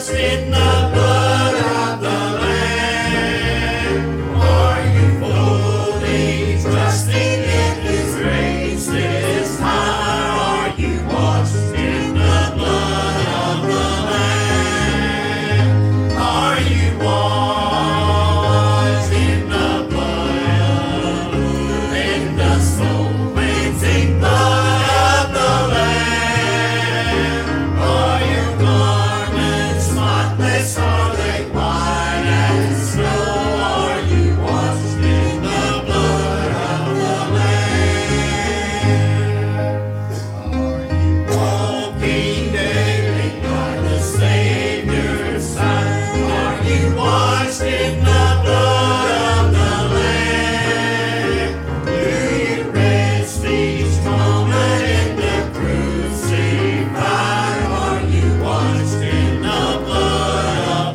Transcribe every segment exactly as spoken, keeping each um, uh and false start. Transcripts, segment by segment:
washed in the blood of the Lamb? Are you fully trusting in His grace this time? Are you washed in the blood of the Lamb? Are you washed in the blood, in the soul-cleansing blood of the Lamb? Are your garments spotless? Are they white as snow? Are you washed in the blood of the Lamb? Are you walking daily by the Savior's side? Are you washed in the blood of the Lamb? Do you rest each moment in the crucified? Are you washed in the blood of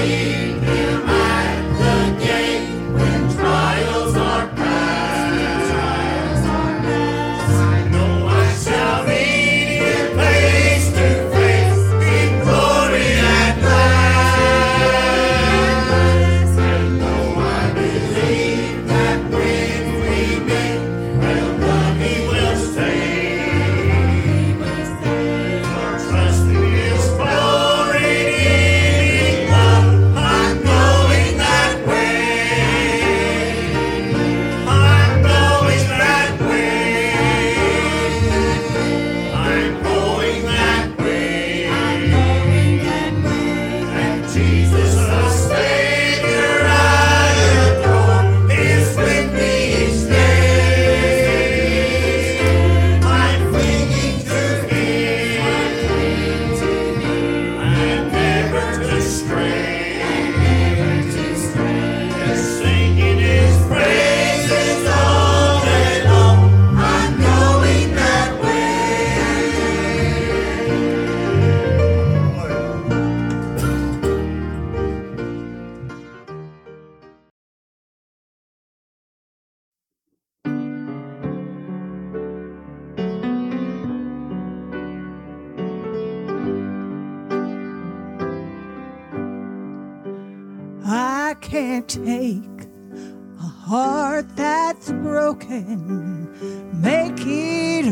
I can't take a heart that's broken, make it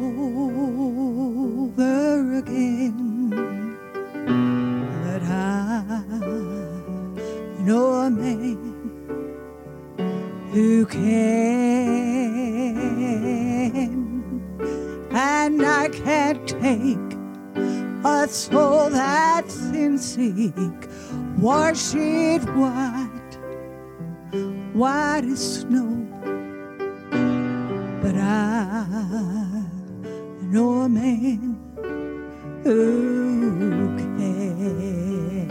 over again. But I know a man who can, and I can't take a soul that's in sick, wash it white, white as snow. But I know a man who can.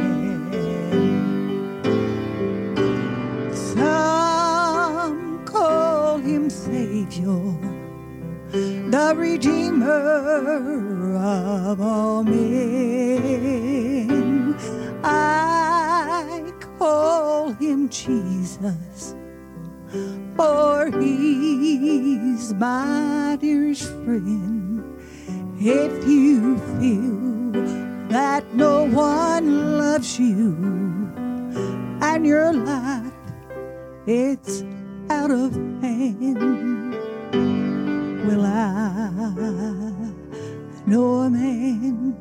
Some call him Savior, the Redeemer of all men. I call him Jesus, for he's my dearest friend. If you feel that no one loves you and your life it's out of hand, well, I know a man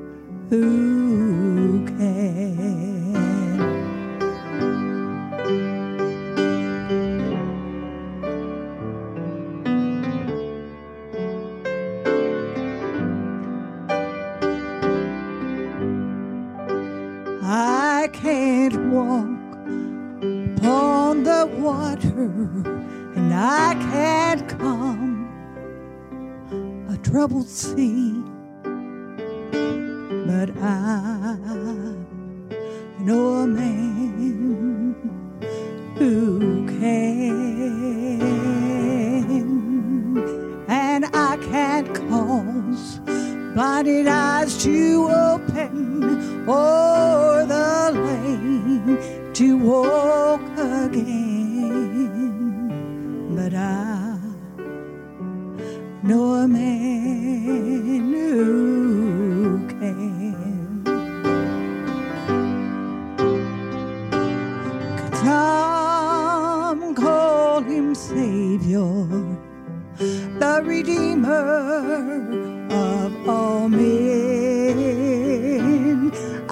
who can. I can't walk upon the water, and I can't calm a troubled sea, but I know a man who can, and I can't cause blinded eyes to open or the lame to walk again, but I know a man who can. Some call him Savior, the Redeemer of all men.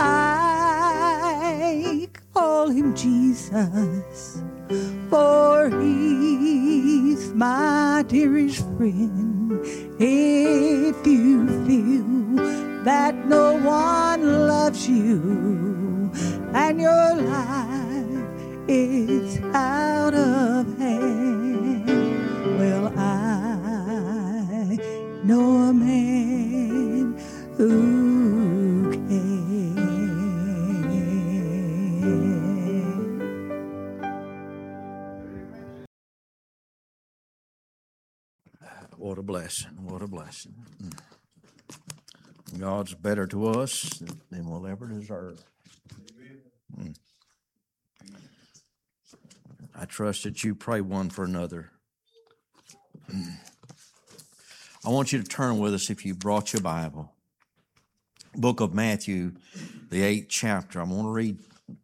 I call him Jesus, for he's my dearest friend. If you feel that no one loves you and your life is out of hand, well, I know a man who can. What a blessing, what a blessing. God's better to us than we'll ever deserve. Mm. trust that you pray one for another. I want you to turn with us, if you brought your Bible. Book of Matthew, the eighth chapter. I'm going to read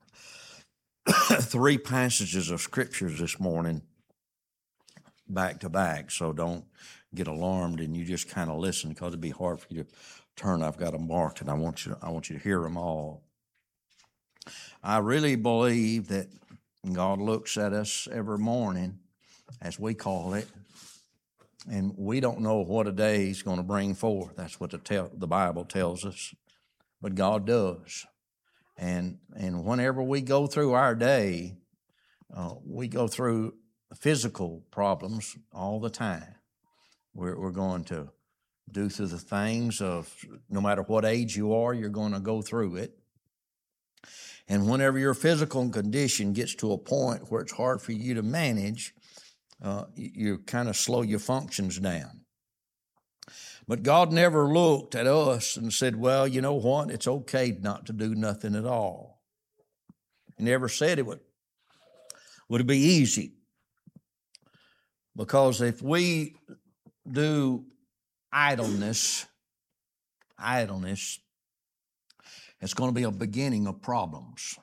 three passages of scriptures this morning, back to back, so don't get alarmed and you just kind of listen, because it'd be hard for you to turn. I've got them marked, and I want you to, I want you to hear them all. I really believe that God looks at us every morning, as we call it, and we don't know what a day He's going to bring forth. That's what the, tell, the Bible tells us, but God does. And and whenever we go through our day, uh, we go through physical problems all the time. We're, we're going to do through the things of, no matter what age you are, you're going to go through it. And whenever your physical condition gets to a point where it's hard for you to manage, uh, you kind of slow your functions down. But God never looked at us and said, well, you know what, it's okay not to do nothing at all. He never said it would, would it be easy. Because if we do idleness, idleness, it's going to be a beginning of problems.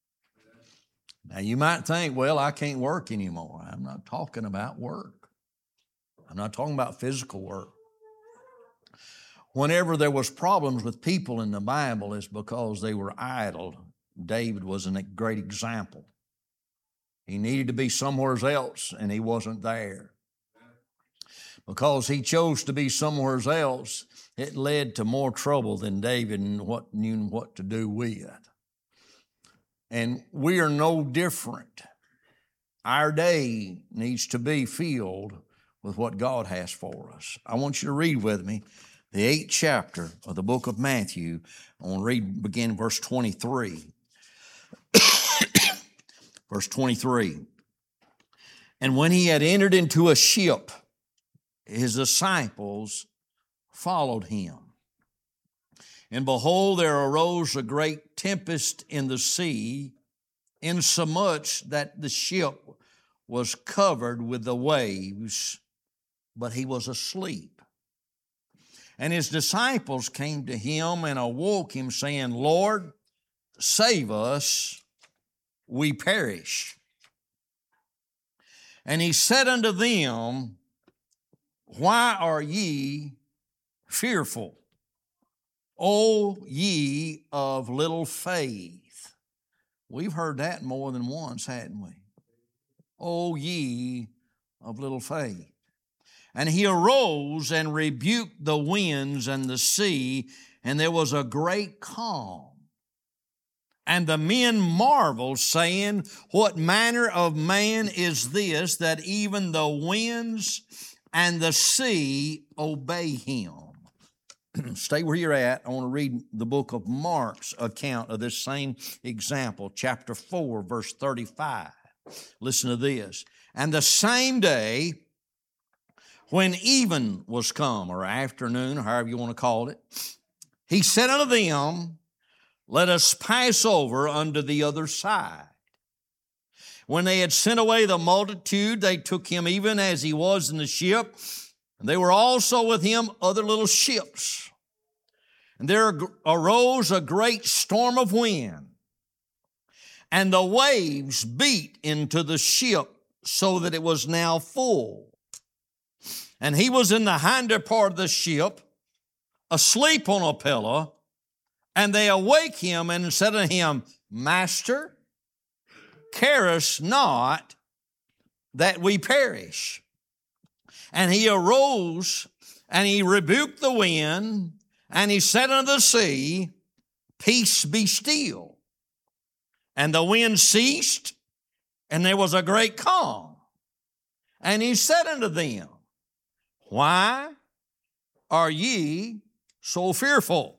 Now, you might think, well, I can't work anymore. I'm not talking about work. I'm not talking about physical work. Whenever there was problems with people in the Bible, it's because they were idle. David was a great example. He needed to be somewhere else, and he wasn't there. Because he chose to be somewhere else, it led to more trouble than David what, knew what to do with. And we are no different. Our day needs to be filled with what God has for us. I want you to read with me the eighth chapter of the book of Matthew. I want to read, begin verse twenty-three. Verse twenty-three. And when he had entered into a ship, his disciples followed him. And behold, there arose a great tempest in the sea, insomuch that the ship was covered with the waves, but he was asleep. And his disciples came to him and awoke him, saying, Lord, save us, we perish. And he said unto them, why are ye fearful, O ye of little faith? We've heard that more than once, hadn't we? O ye of little faith. And he arose and rebuked the winds and the sea, and there was a great calm. And the men marveled, saying, what manner of man is this, that even the winds and the sea obey him? Stay where you're at. I want to read the book of Mark's account of this same example, chapter four, verse thirty-five. Listen to this. And the same day, when even was come, or afternoon, or however you want to call it, he said unto them, let us pass over unto the other side. When they had sent away the multitude, they took him even as he was in the ship, and they were also with him other little ships. And there arose a great storm of wind, and the waves beat into the ship so that it was now full. And he was in the hinder part of the ship, asleep on a pillow, and they awake him and said unto him, Master, carest not that we perish? And he arose and he rebuked the wind, and he said unto the sea, Peace, be still. And the wind ceased, and there was a great calm. And he said unto them, Why are ye so fearful?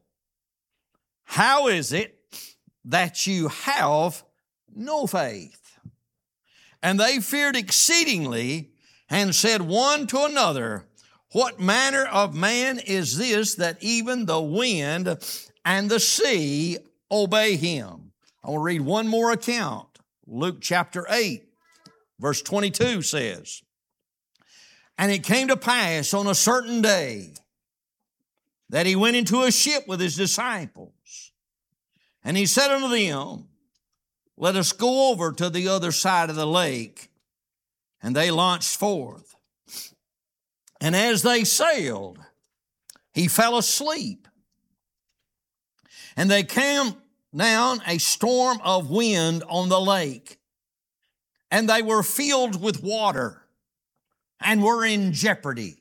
How is it that you have no faith? And they feared exceedingly, and said one to another, What manner of man is this, that even the wind and the sea obey him? I want to read one more account. Luke chapter eight. Verse twenty-two says, "And it came to pass on a certain day that he went into a ship with his disciples. And he said unto them, Let us go over to the other side of the lake. And they launched forth. And as they sailed, he fell asleep. And there came down a storm of wind on the lake, and they were filled with water and were in jeopardy.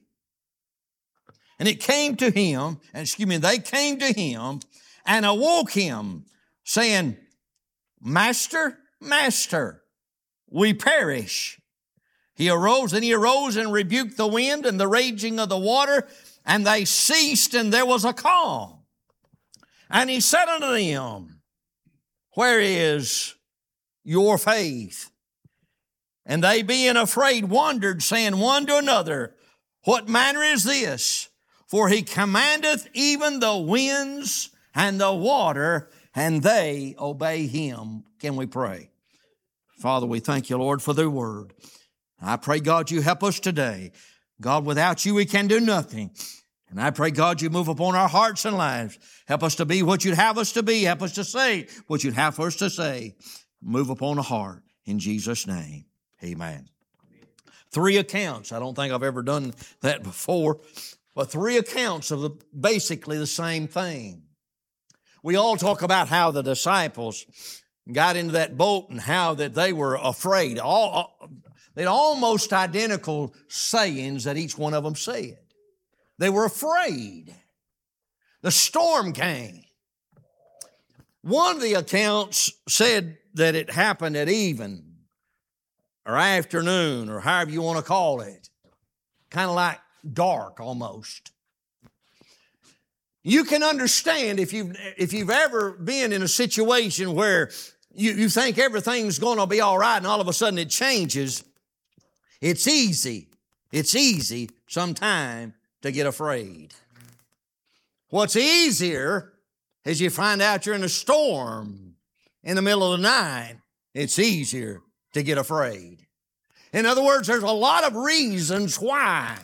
And it came to him, and excuse me, they came to him and awoke him, saying, Master, Master, we perish. He arose, and he arose and rebuked the wind and the raging of the water, and they ceased, and there was a calm. And he said unto them, Where is your faith? And they, being afraid, wondered, saying one to another, What manner is this? For he commandeth even the winds and the water, and they obey him. Can we pray? Father, we thank you, Lord, for the word. I pray, God, you help us today. God, without you, we can do nothing. And I pray, God, you move upon our hearts and lives. Help us to be what you'd have us to be. Help us to say what you'd have for us to say. Move upon the heart. In Jesus' name, amen. Three accounts. I don't think I've ever done that before, but three accounts of the, basically the same thing. We all talk about how the disciples got into that boat and how that they were afraid. All, they had almost identical sayings that each one of them said. They were afraid. The storm came. One of the accounts said that it happened at even or afternoon or however you want to call it. Kind of like dark almost. You can understand if you've, if you've ever been in a situation where you, you think everything's going to be all right and all of a sudden it changes. It's easy. It's easy sometime to get afraid. What's easier is you find out you're in a storm in the middle of the night. It's easier to get afraid. In other words, there's a lot of reasons why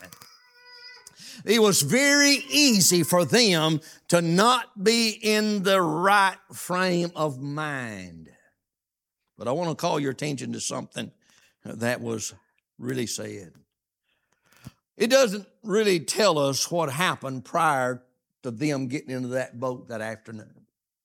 it was very easy for them to not be in the right frame of mind. But I want to call your attention to something that was really said. It doesn't really tell us what happened prior to them getting into that boat that afternoon.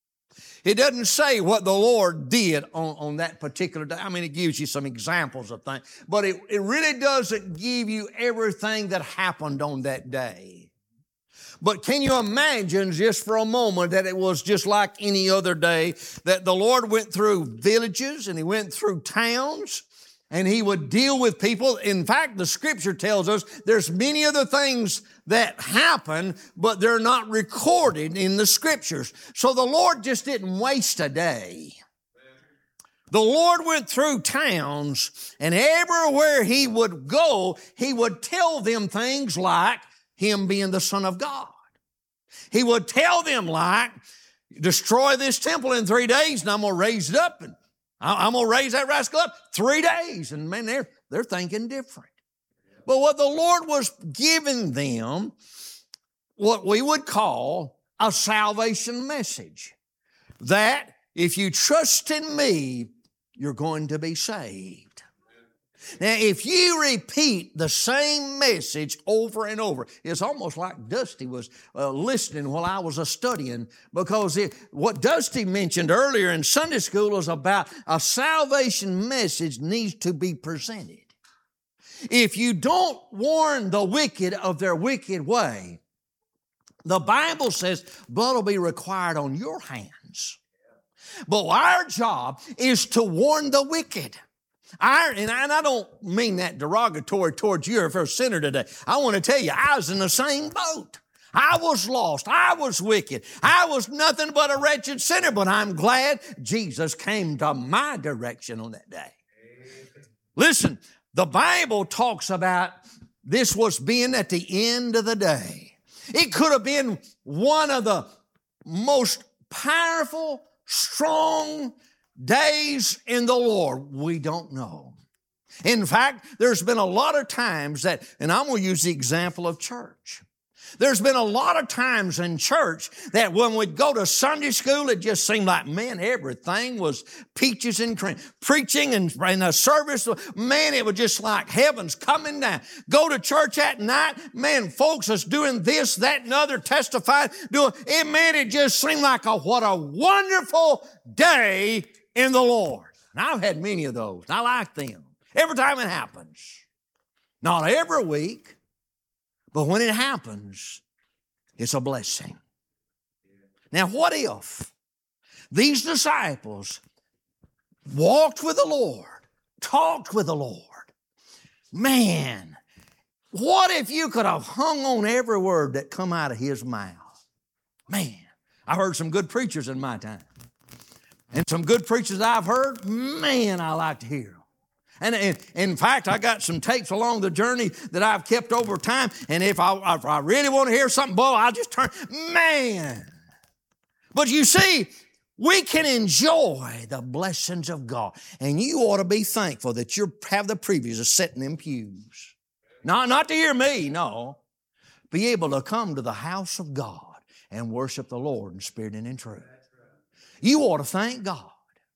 It doesn't say what the Lord did on, on that particular day. I mean, it gives you some examples of things, but it, it really doesn't give you everything that happened on that day. But can you imagine just for a moment that it was just like any other day, that the Lord went through villages and he went through towns and he would deal with people. In fact, the scripture tells us there's many other things that happen, but they're not recorded in the scriptures. So the Lord just didn't waste a day. The Lord went through towns, and everywhere he would go, he would tell them things like him being the Son of God. He would tell them like, destroy this temple in three days, and I'm going to raise it up, and I'm going to raise that rascal up three days. And man, they're, they're thinking different. But what the Lord was giving them, what we would call a salvation message. That if you trust in me, you're going to be saved. Now, if you repeat the same message over and over, it's almost like Dusty was uh, listening while I was uh, studying, because it, what Dusty mentioned earlier in Sunday school was about a salvation message needs to be presented. If you don't warn the wicked of their wicked way, the Bible says blood will be required on your hands. But our job is to warn the wicked. I, and, I, and I don't mean that derogatory towards you if you're a sinner today. I want to tell you, I was in the same boat. I was lost. I was wicked. I was nothing but a wretched sinner, but I'm glad Jesus came to my direction on that day. Listen, the Bible talks about this was being at the end of the day. It could have been one of the most powerful, strong days in the Lord. We don't know. In fact, there's been a lot of times that, and I'm going to use the example of church. There's been a lot of times in church that when we'd go to Sunday school, it just seemed like, man, everything was peaches and cream. Preaching and, and the service, man, it was just like heaven's coming down. Go to church at night, man, folks is doing this, that, and other, testifying, doing it, man, it just seemed like a, what a wonderful day in the Lord. And I've had many of those. I like them. Every time it happens. Not every week. But when it happens, it's a blessing. Now, what if these disciples walked with the Lord, talked with the Lord? Man, what if you could have hung on every word that come out of His mouth? Man, I heard some good preachers in my time. And some good preachers I've heard, man, I like to hear them. And in, in fact, I got some tapes along the journey that I've kept over time. And if I, if I really want to hear something, boy, I'll just turn, man. But you see, we can enjoy the blessings of God. And you ought to be thankful that you have the privilege of sitting in pews. Not, not to hear me, no. Be able to come to the house of God and worship the Lord in spirit and in truth. You ought to thank God.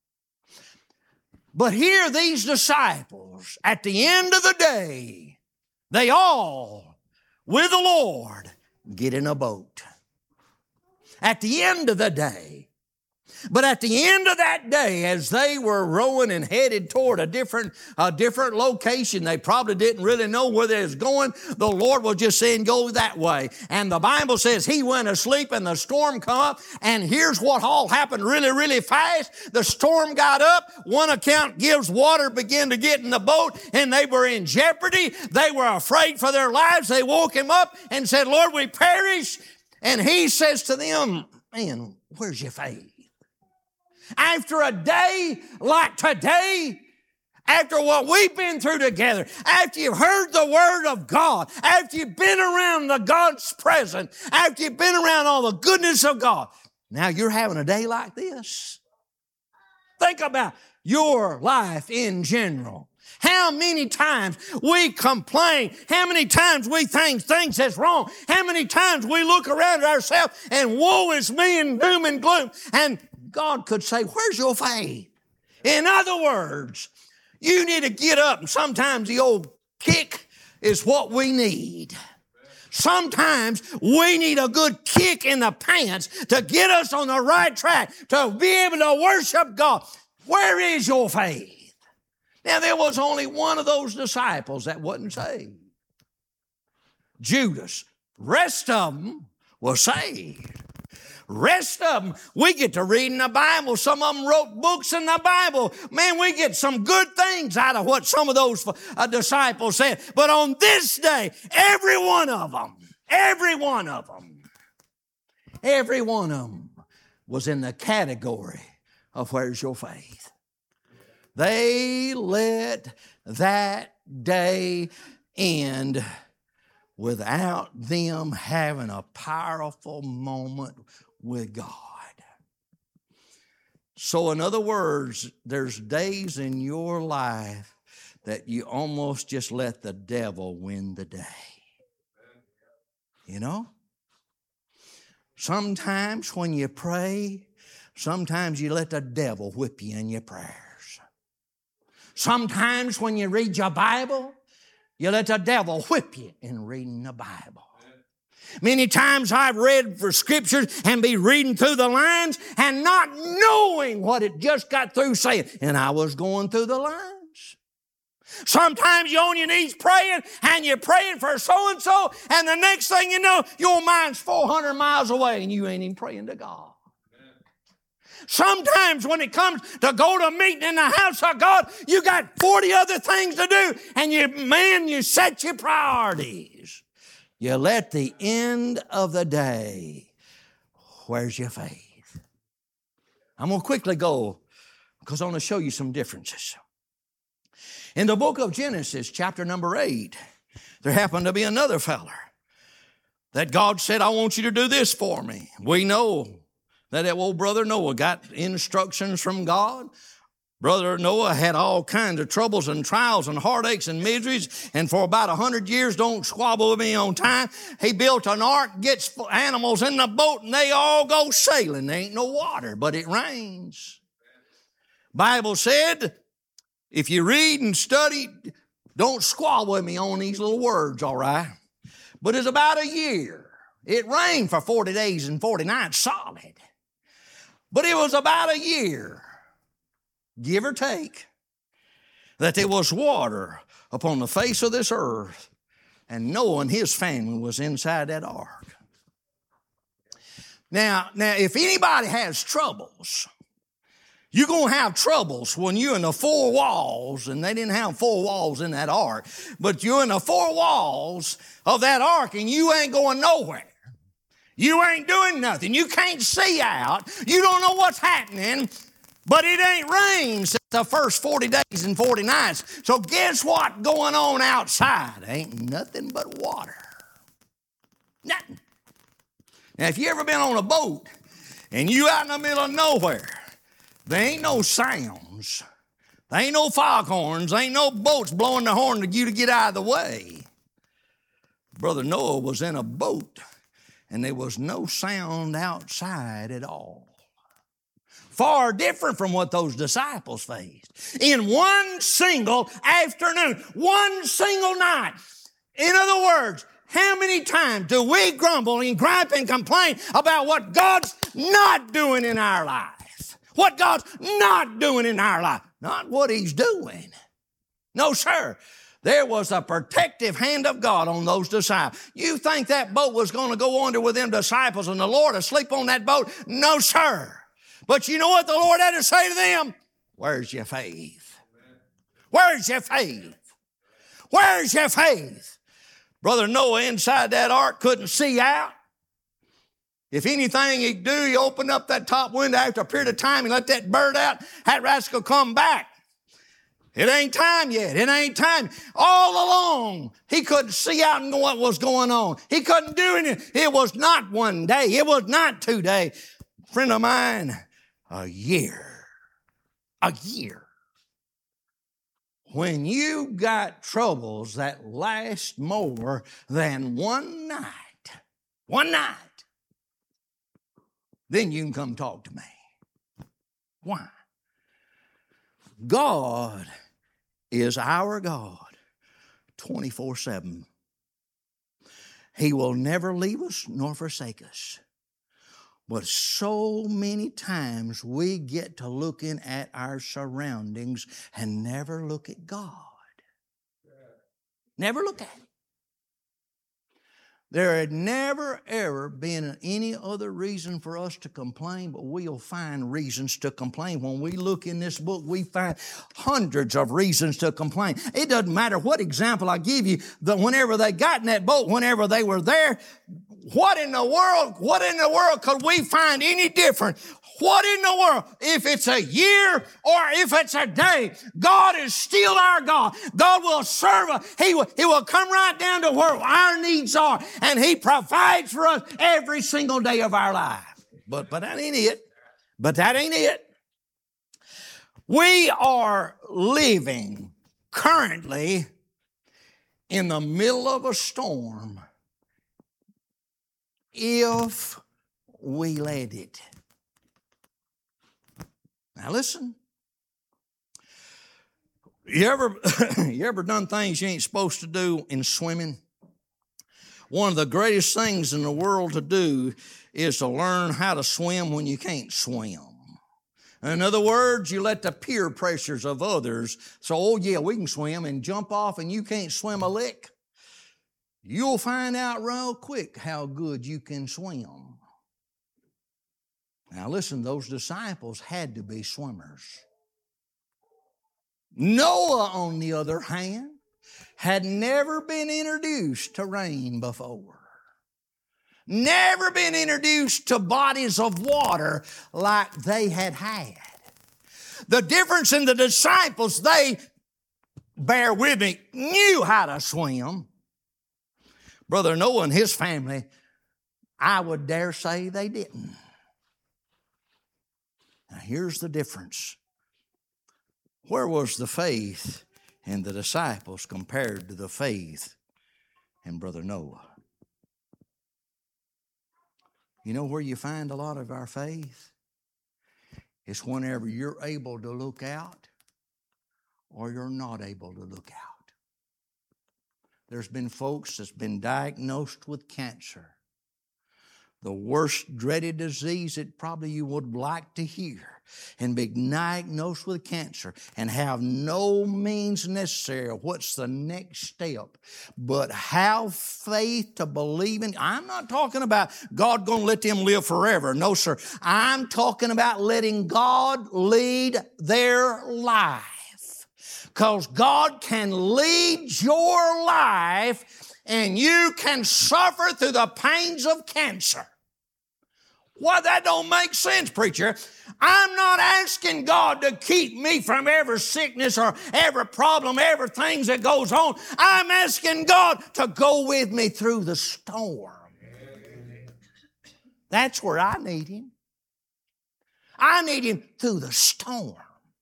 But here these disciples, at the end of the day, they all, with the Lord, get in a boat. At the end of the day. But at the end of that day, as they were rowing and headed toward a different, a different location, they probably didn't really know where they was going. The Lord was just saying, go that way. And the Bible says He went asleep and the storm come up. And here's what all happened really, really fast. The storm got up. One account gives water began to get in the boat and they were in jeopardy. They were afraid for their lives. They woke Him up and said, Lord, we perish. And He says to them, man, where's your faith? After a day like today, after what we've been through together, after you've heard the Word of God, after you've been around the God's presence, after you've been around all the goodness of God, now you're having a day like this. Think about your life in general. How many times we complain, how many times we think things that's wrong, how many times we look around at ourselves and woe is me and doom and gloom, and God could say, where's your faith? In other words, you need to get up, and sometimes the old kick is what we need. Sometimes we need a good kick in the pants to get us on the right track, to be able to worship God. Where is your faith? Now, there was only one of those disciples that wasn't saved. Judas. Rest of them were saved. Rest of them, we get to read in the Bible. Some of them wrote books in the Bible. Man, we get some good things out of what some of those uh, disciples said. But on this day, every one of them, every one of them, every one of them was in the category of where's your faith. They let that day end without them having a powerful moment with God. So in other words, there's days in your life that you almost just let the devil win the day. You know? Sometimes when you pray, sometimes you let the devil whip you in your prayers. Sometimes when you read your Bible, you let the devil whip you in reading the Bible. Many times I've read for scriptures and be reading through the lines and not knowing what it just got through saying. And I was going through the lines. Sometimes you're on your knees praying and you're praying for so-and-so, and the next thing you know, your mind's four hundred miles away and you ain't even praying to God. Sometimes when it comes to go to a meeting in the house of God, you got forty other things to do, and you, man, you set your priorities. You let the end of the day, where's your faith? I'm going to quickly go because I want to show you some differences. In the book of Genesis, chapter number eight, there happened to be another feller that God said, I want you to do this for me. We know that old brother Noah got instructions from God. Brother Noah had all kinds of troubles and trials and heartaches and miseries, and for about a hundred years, don't squabble with me on time, he built an ark, gets animals in the boat, and they all go sailing. There ain't no water, but it rains. Bible said, if you read and study, don't squabble with me on these little words, all right? But it's about a year. It rained for forty days and forty nights solid. But it was about a year, give or take, that there was water upon the face of this earth, and Noah and his family was inside that ark. Now, now, if anybody has troubles, you're going to have troubles when you're in the four walls, and they didn't have four walls in that ark, but you're in the four walls of that ark, and you ain't going nowhere. You ain't doing nothing. You can't see out. You don't know what's happening. But it ain't rained since the first forty days and forty nights. So guess what's going on outside? Ain't nothing but water. Nothing. Now, if you ever been on a boat and you out in the middle of nowhere, there ain't no sounds. There ain't no foghorns. There ain't no boats blowing the horn to you to get out of the way. Brother Noah was in a boat, and there was no sound outside at all. Far different from what those disciples faced. In one single afternoon, one single night. In other words, how many times do we grumble and gripe and complain about what God's not doing in our life? What God's not doing in our life? Not what He's doing. No, sir. There was a protective hand of God on those disciples. You think that boat was going to go under with them disciples and the Lord asleep on that boat? No, sir. But you know what the Lord had to say to them? Where's your faith? Where's your faith? Where's your faith? Brother Noah inside that ark couldn't see out. If anything he'd do, he opened up that top window after a period of time, he let that bird out, that rascal come back. It ain't time yet. It ain't time. All along, he couldn't see out and know what was going on. He couldn't do anything. It was not one day. It was not two days. Friend of mine, a year. A year. When you got troubles that last more than one night, one night, then you can come talk to me. Why? God is our God twenty-four seven. He will never leave us nor forsake us. But so many times we get to looking at our surroundings and never look at God. Never look at Him. There had never, ever been any other reason for us to complain, but we'll find reasons to complain. When we look in this book, we find hundreds of reasons to complain. It doesn't matter what example I give you, that whenever they got in that boat, whenever they were there, what in the world, what in the world could we find any different? What in the world? If it's a year or if it's a day, God is still our God. God will serve us. He will, he will come right down to where our needs are, and He provides for us every single day of our life. But, but that ain't it. But that ain't it. We are living currently in the middle of a storm if we let it. Now listen, you ever, you ever done things you ain't supposed to do in swimming? One of the greatest things in the world to do is to learn how to swim when you can't swim. In other words, you let the peer pressures of others, so, oh yeah, we can swim, and jump off and you can't swim a lick. You'll find out real quick how good you can swim. Now listen, those disciples had to be swimmers. Noah, on the other hand, had never been introduced to rain before. Never been introduced to bodies of water like they had had. The difference in the disciples, they, bear with me, knew how to swim. Brother Noah and his family, I would dare say they didn't. Now here's the difference. Where was the faith in the disciples compared to the faith in Brother Noah? You know where you find a lot of our faith? It's whenever you're able to look out or you're not able to look out. There's been folks that's been diagnosed with cancer. The worst dreaded disease that probably you would like to hear, and be diagnosed with cancer and have no means necessary of what's the next step, but have faith to believe in. I'm not talking about God going to let them live forever. No, sir. I'm talking about letting God lead their life. Because God can lead your life and you can suffer through the pains of cancer. Why, that don't make sense, preacher. I'm not asking God to keep me from every sickness or every problem, every thing that goes on. I'm asking God to go with me through the storm. That's where I need Him. I need Him through the storm.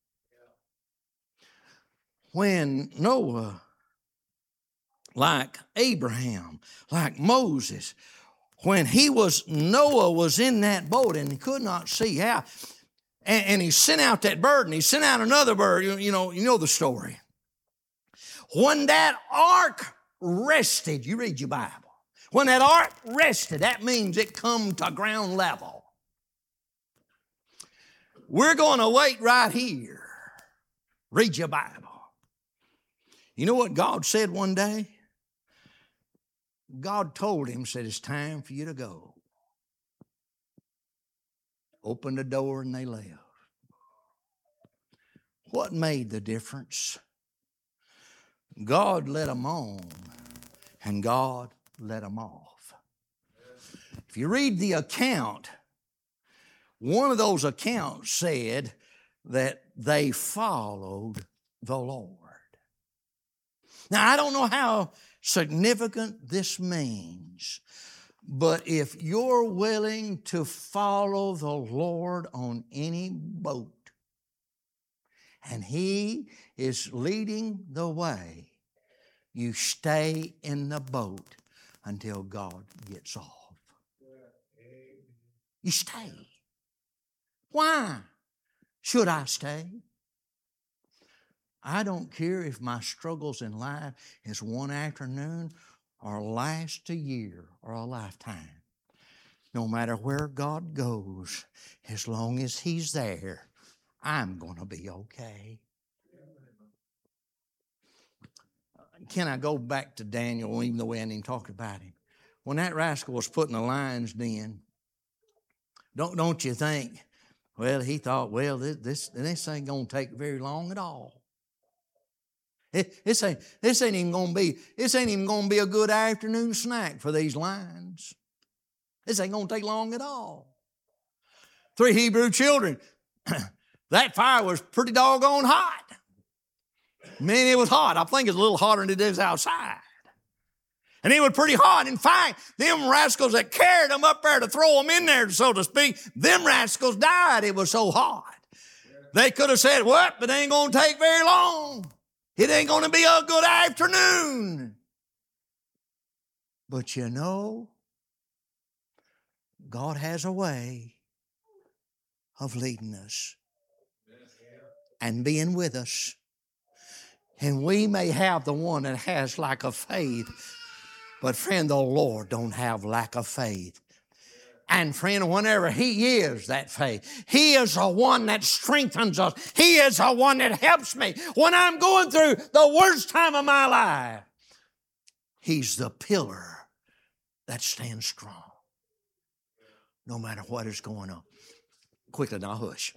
When Noah, like Abraham, like Moses, when he was, Noah was in that boat and he could not see how, and, and he sent out that bird and he sent out another bird, you, you know, you know the story. When that ark rested, you read your Bible, when that ark rested, that means it come to ground level. We're going to wait right here. Read your Bible. You know what God said one day? God told him, said, it's time for you to go. Opened the door and they left. What made the difference? God let them on and God let them off. If you read the account, one of those accounts said that they followed the Lord. Now, I don't know how significant this means, but if you're willing to follow the Lord on any boat and He is leading the way, you stay in the boat until God gets off. You stay. Why should I stay? I don't care if my struggles in life is one afternoon or last a year or a lifetime. No matter where God goes, as long as He's there, I'm going to be okay. Can I go back to Daniel, even though we hadn't even talked about him? When that rascal was put in the lion's den, don't, don't you think, well, he thought, well, this, this, this ain't going to take very long at all. It, this ain't, this ain't even gonna be, this ain't even gonna be a good afternoon snack for these lions. This ain't gonna take long at all. Three Hebrew children, that fire was pretty doggone hot. I mean, it was hot. I think it's a little hotter than it is outside. And it was pretty hot. In fact, them rascals that carried them up there to throw them in there, so to speak, them rascals died. It was so hot. They could have said, what? But it ain't gonna take very long. It ain't going to be a good afternoon. But you know, God has a way of leading us and being with us. And we may have the one that has lack of faith, but friend, the Lord don't have lack of faith. And friend, whenever He is that faith, He is the one that strengthens us. He is the one that helps me when I'm going through the worst time of my life. He's the pillar that stands strong, no matter what is going on. Quickly now, hush.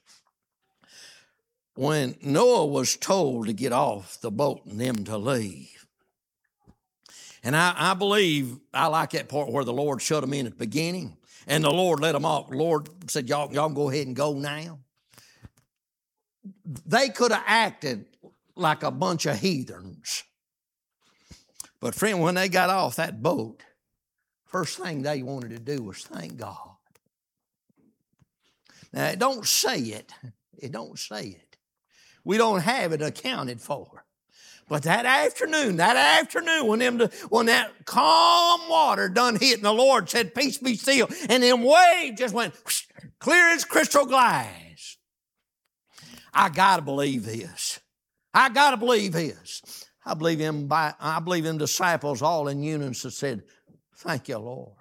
When Noah was told to get off the boat and them to leave, and I, I believe, I like that part where the Lord shut them in at the beginning. And the Lord let them off. The Lord said, y'all, y'all go ahead and go now. They could have acted like a bunch of heathens. But friend, when they got off that boat, first thing they wanted to do was thank God. Now, it don't say it. It don't say it. We don't have it accounted for. But that afternoon, that afternoon, when them, when that calm water done hit and the Lord said, peace be still, and them waves just went whoosh, clear as crystal glass. I got to believe this. I got to believe this. I believe him by, I believe them disciples all in unison said, thank you, Lord.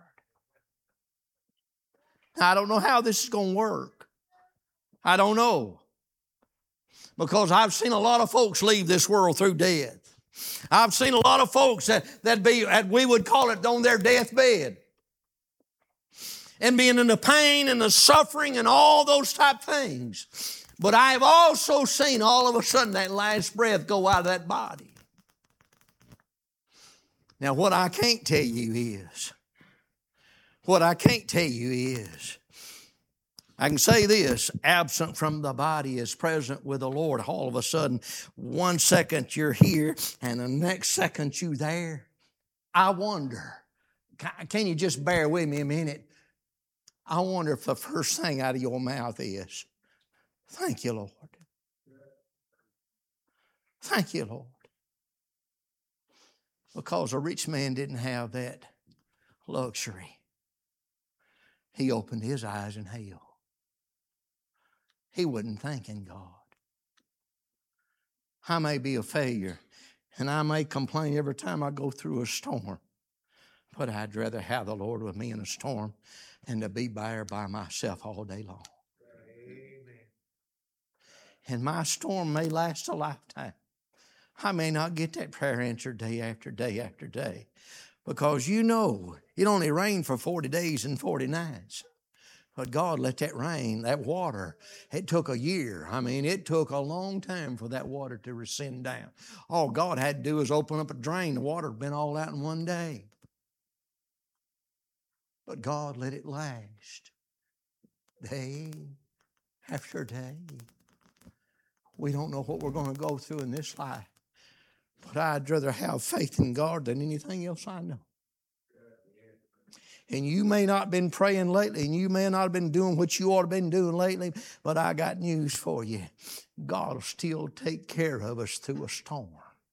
Now, I don't know how this is going to work. I don't know. Because I've seen a lot of folks leave this world through death. I've seen a lot of folks that, that be, that we would call it, on their deathbed. And being in the pain and the suffering and all those type things. But I've also seen all of a sudden that last breath go out of that body. Now, what I can't tell you is, what I can't tell you is, I can say this, absent from the body is present with the Lord. All of a sudden, one second you're here and the next second you're there. I wonder, can you just bear with me a minute? I wonder if the first thing out of your mouth is, thank you, Lord. Thank you, Lord. Because a rich man didn't have that luxury. He opened his eyes in hell. He wasn't thanking God. I may be a failure, and I may complain every time I go through a storm, but I'd rather have the Lord with me in a storm than to be there by myself all day long. Amen. And my storm may last a lifetime. I may not get that prayer answered day after day after day, because you know it only rained for forty days and forty nights. But God let that rain, that water, it took a year. I mean, it took a long time for that water to rescind down. All God had to do was open up a drain. The water had been all out in one day. But God let it last day after day. We don't know what we're going to go through in this life. But I'd rather have faith in God than anything else I know. And you may not have been praying lately, and you may not have been doing what you ought to have been doing lately, but I got news for you. God will still take care of us through a storm.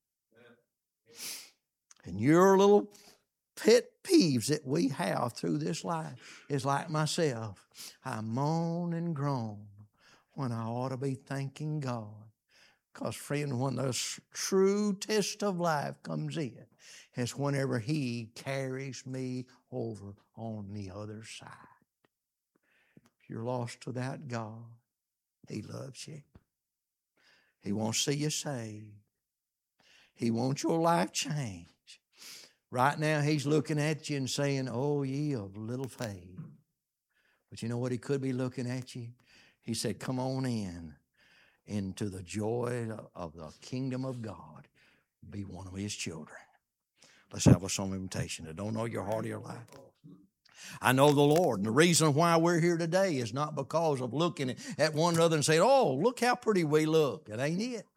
And your little pet peeves that we have through this life is like myself. I moan and groan when I ought to be thanking God. Because, friend, when the true test of life comes in, it's whenever He carries me over on the other side. If you're lost without God, He loves you. He wants to see you saved. He wants your life changed. Right now, He's looking at you and saying, oh, ye of little faith. But you know what He could be looking at you? He said, come on in. Into the joy of the kingdom of God. Be one of His children. Let's have a song of invitation. I don't know your heart or your life. I know the Lord. And the reason why we're here today is not because of looking at one another and saying, oh, look how pretty we look. It ain't it.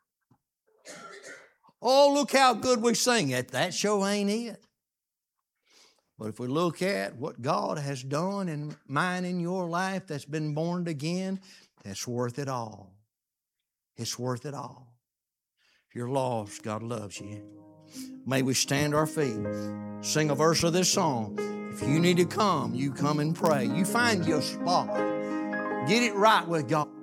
Oh, look how good we sing. It. That show ain't it. But if we look at what God has done in mine in your life that's been born again, that's worth it all. It's worth it all. If you're lost, God loves you. May we stand our feet, sing a verse of this song. If you need to come, you come and pray. You find your spot. Get it right with God.